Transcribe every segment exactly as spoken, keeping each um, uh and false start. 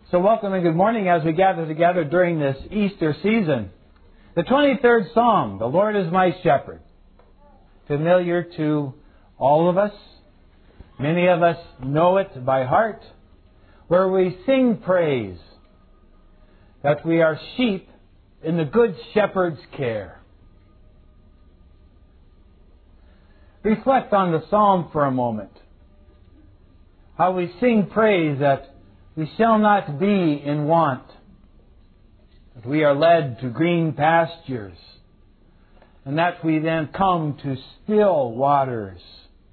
So welcome and good morning as we gather together during this Easter season. The twenty-third Psalm, the Lord is my shepherd. Familiar to all of us. Many of us know it by heart, where we sing praise that we are sheep in the Good Shepherd's care. Reflect on the Psalm for a moment. How we sing praise that we shall not be in want, that we are led to green pastures, and that we then come to still waters.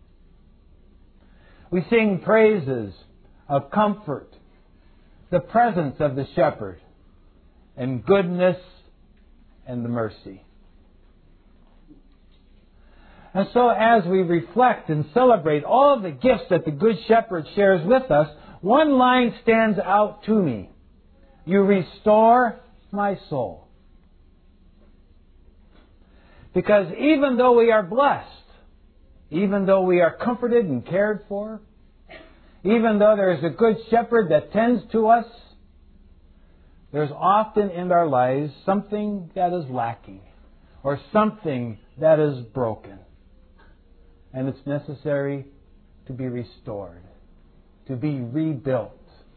We sing praises of comfort, the presence of the shepherd, and goodness and the mercy. And so as we reflect and celebrate all the gifts that the Good Shepherd shares with us, one line stands out to me. You restore my soul. Because even though we are blessed, even though we are comforted and cared for, even though there is a Good Shepherd that tends to us, there's often in our lives something that is lacking or something that is broken. And it's necessary to be restored, to be rebuilt.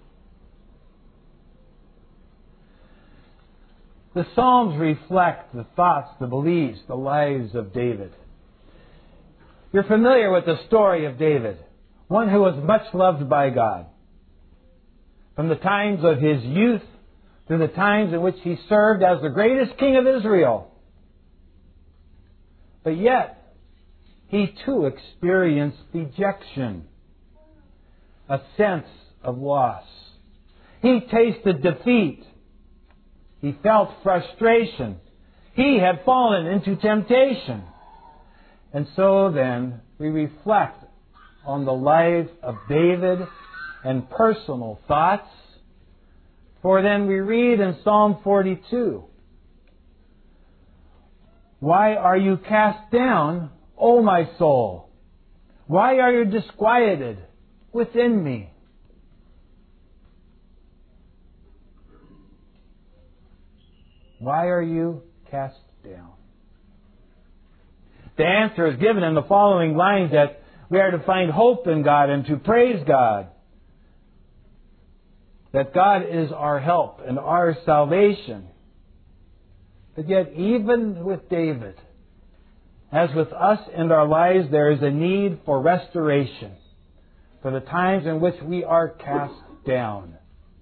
The Psalms reflect the thoughts, the beliefs, the lives of David. You're familiar with the story of David, one who was much loved by God. From the times of his youth to the times in which he served as the greatest king of Israel. But yet, he too experienced dejection, a sense of loss. He tasted defeat. He felt frustration. He had fallen into temptation. And so then, we reflect on the life of David and personal thoughts. For then we read in Psalm forty-two, "Why are you cast down, O my soul? Why are you disquieted within me?" Why are you cast down? The answer is given in the following lines, that we are to find hope in God and to praise God. That God is our help and our salvation. But yet, even with David, as with us in our lives, there is a need for restoration for the times in which we are cast down.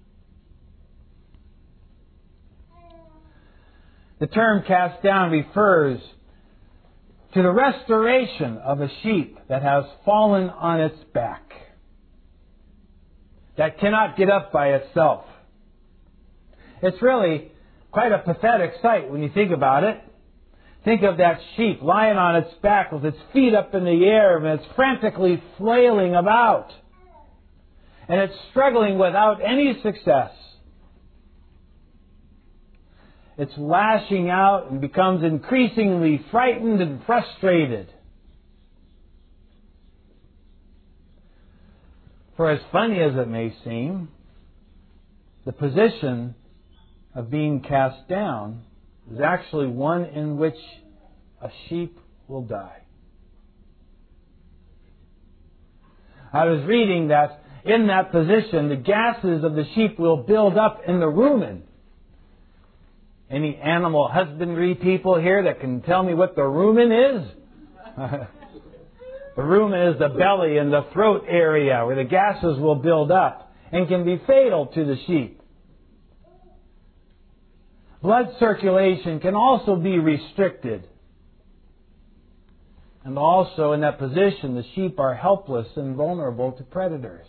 The term cast down refers to the restoration of a sheep that has fallen on its back, that cannot get up by itself. It's really quite a pathetic sight when you think about it. Think of that sheep lying on its back with its feet up in the air and it's frantically flailing about. And it's struggling without any success. It's lashing out and becomes increasingly frightened and frustrated. For as funny as it may seem, the position of being cast down is actually one in which a sheep will die. I was reading that in that position, the gases of the sheep will build up in the rumen. Any animal husbandry people here that can tell me what the rumen is? The rumen is the belly and the throat area where the gases will build up and can be fatal to the sheep. Blood circulation can also be restricted. And also in that position, the sheep are helpless and vulnerable to predators.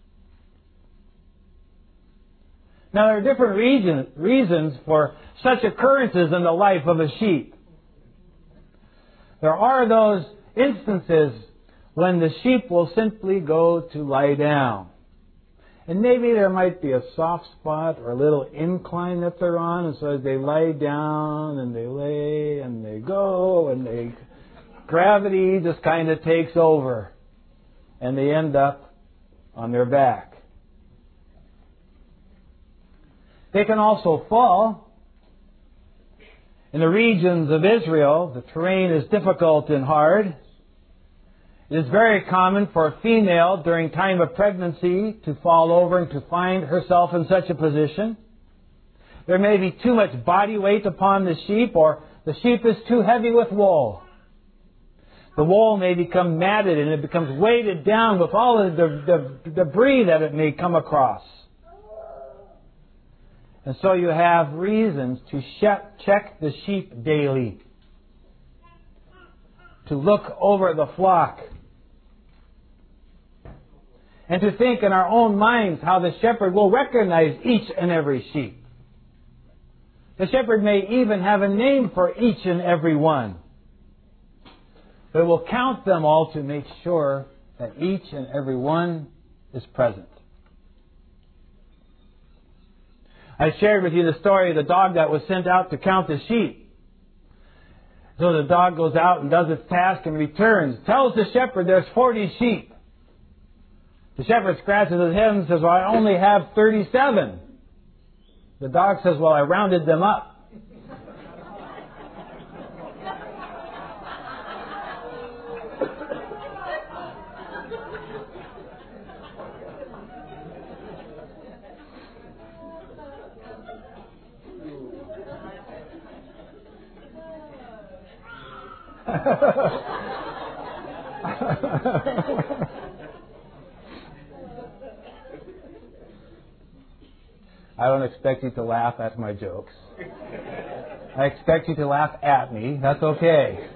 Now, there are different reason, reasons for such occurrences in the life of a sheep. There are those instances when the sheep will simply go to lie down. And maybe there might be a soft spot or a little incline that they're on, and so as they lie down and they lay and they go and they gravity just kind of takes over and they end up on their back. They can also fall. In the regions of Israel, the terrain is difficult and hard. It is very common for a female during time of pregnancy to fall over and to find herself in such a position. There may be too much body weight upon the sheep, or the sheep is too heavy with wool. The wool may become matted and it becomes weighted down with all of the, the debris that it may come across. And so you have reasons to check the sheep daily, to look over the flock, and to think in our own minds how the shepherd will recognize each and every sheep. The shepherd may even have a name for each and every one. But we'll count them all to make sure that each and every one is present. I shared with you the story of the dog that was sent out to count the sheep. So the dog goes out and does its task and returns. Tells the shepherd there's forty sheep. The shepherd scratches his head and says, well, I only have thirty-seven. The dog says, well, I rounded them up. I don't expect you to laugh at my jokes. I expect you to laugh at me. That's okay.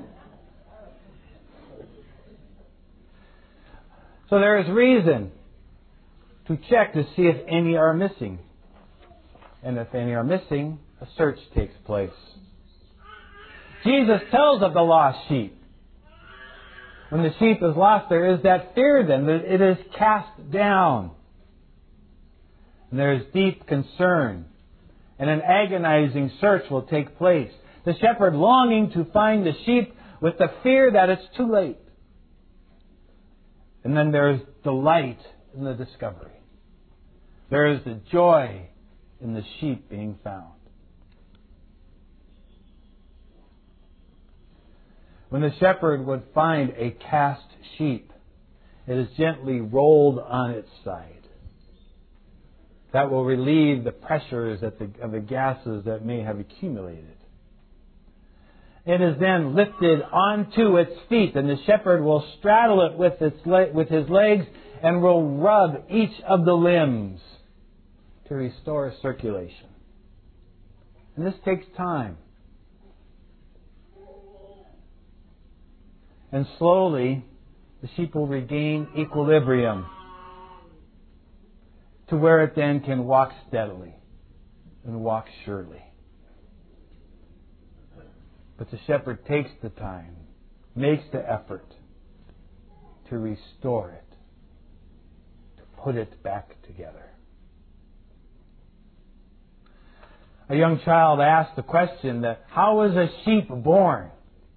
So there is reason to check to see if any are missing. And if any are missing, a search takes place. Jesus tells of the lost sheep. When the sheep is lost, there is that fear then that it is cast down. And there is deep concern. And an agonizing search will take place. The shepherd longing to find the sheep with the fear that it's too late. And then there is delight in the discovery. There is the joy in the sheep being found. When the shepherd would find a cast sheep, it is gently rolled on its side. That will relieve the pressures of the, of the gases that may have accumulated. It is then lifted onto its feet, and the shepherd will straddle it with, its le- with his legs and will rub each of the limbs to restore circulation. And this takes time. And slowly, the sheep will regain equilibrium to where it then can walk steadily and walk surely. But the shepherd takes the time, makes the effort to restore it, to put it back together. A young child asked the question that, how is a sheep born?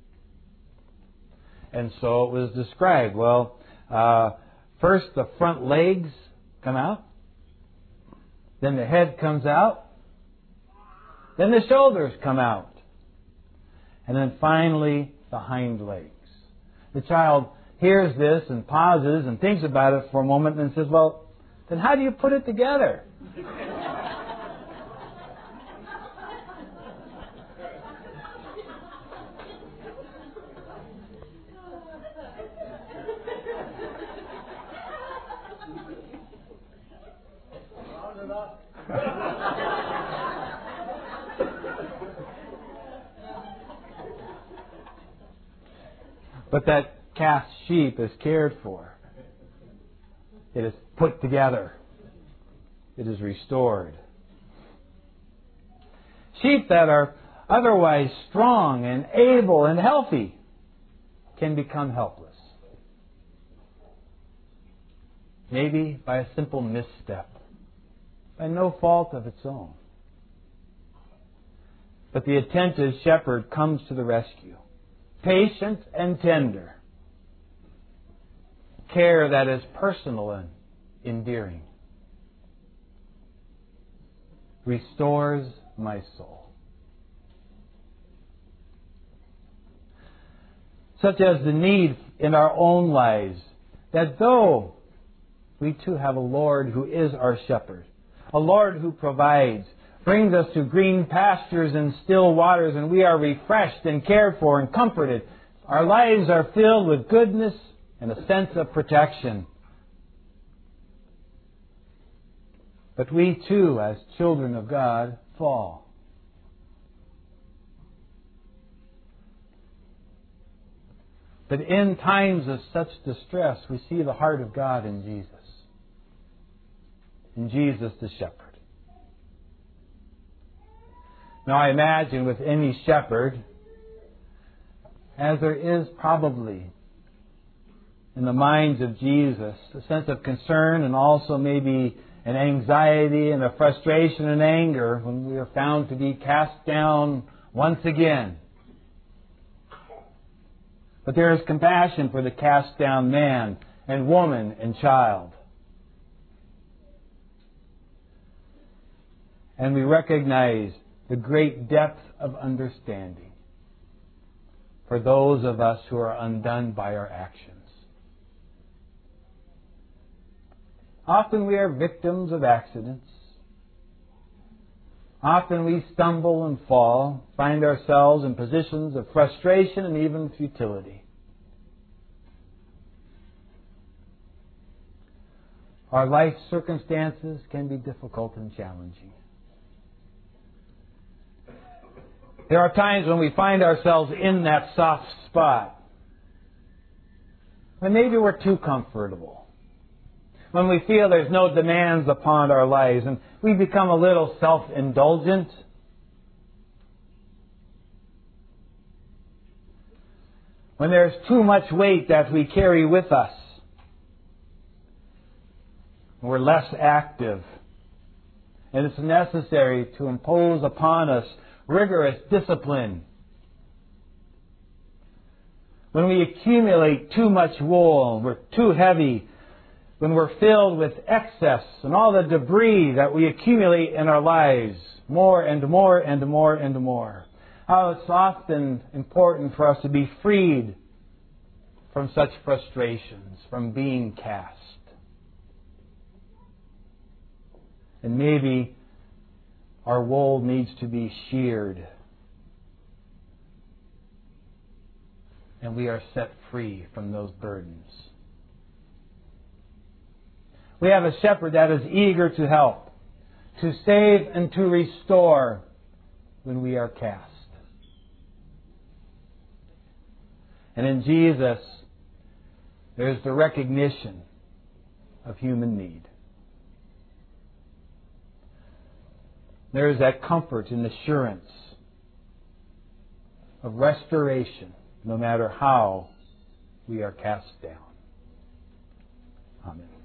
And so it was described. Well, uh, first the front legs come out. Then the head comes out. Then the shoulders come out. And then finally the hind legs. The child hears this and pauses and thinks about it for a moment and says, well, then how do you put it together? But that cast sheep is cared for. It is put together. It is restored. Sheep that are otherwise strong and able and healthy can become helpless. Maybe by a simple misstep, by no fault of its own. But the attentive shepherd comes to the rescue. Patient and tender. Care that is personal and endearing. restores my soul. Such as the need in our own lives, that though we too have a Lord who is our shepherd, a Lord who provides, brings us to green pastures and still waters, and we are refreshed and cared for and comforted. Our lives are filled with goodness and a sense of protection. But we too, as children of God, fall. But in times of such distress, we see the heart of God in Jesus. In Jesus the shepherd. Now I imagine with any shepherd, as there is probably in the minds of Jesus, a sense of concern and also maybe an anxiety and a frustration and anger when we are found to be cast down once again. But there is compassion for the cast down man and woman and child. And we recognize the great depth of understanding for those of us who are undone by our actions. Often we are victims of accidents. Often we stumble and fall, find ourselves in positions of frustration and even futility. Our life circumstances can be difficult and challenging. There are times when we find ourselves in that soft spot, when maybe we're too comfortable, when we feel there's no demands upon our lives, and we become a little self-indulgent. When there's too much weight that we carry with us, we're less active, and it's necessary to impose upon us rigorous discipline. When we accumulate too much wool, we're too heavy, when we're filled with excess and all the debris that we accumulate in our lives, more and more and more and more. How it's often important for us to be freed from such frustrations, from being cast. And maybe our wool needs to be sheared, and we are set free from those burdens. We have a shepherd that is eager to help, to save and to restore when we are cast. And in Jesus, there's the recognition of human need. There is that comfort and assurance of restoration, no matter how we are cast down. Amen.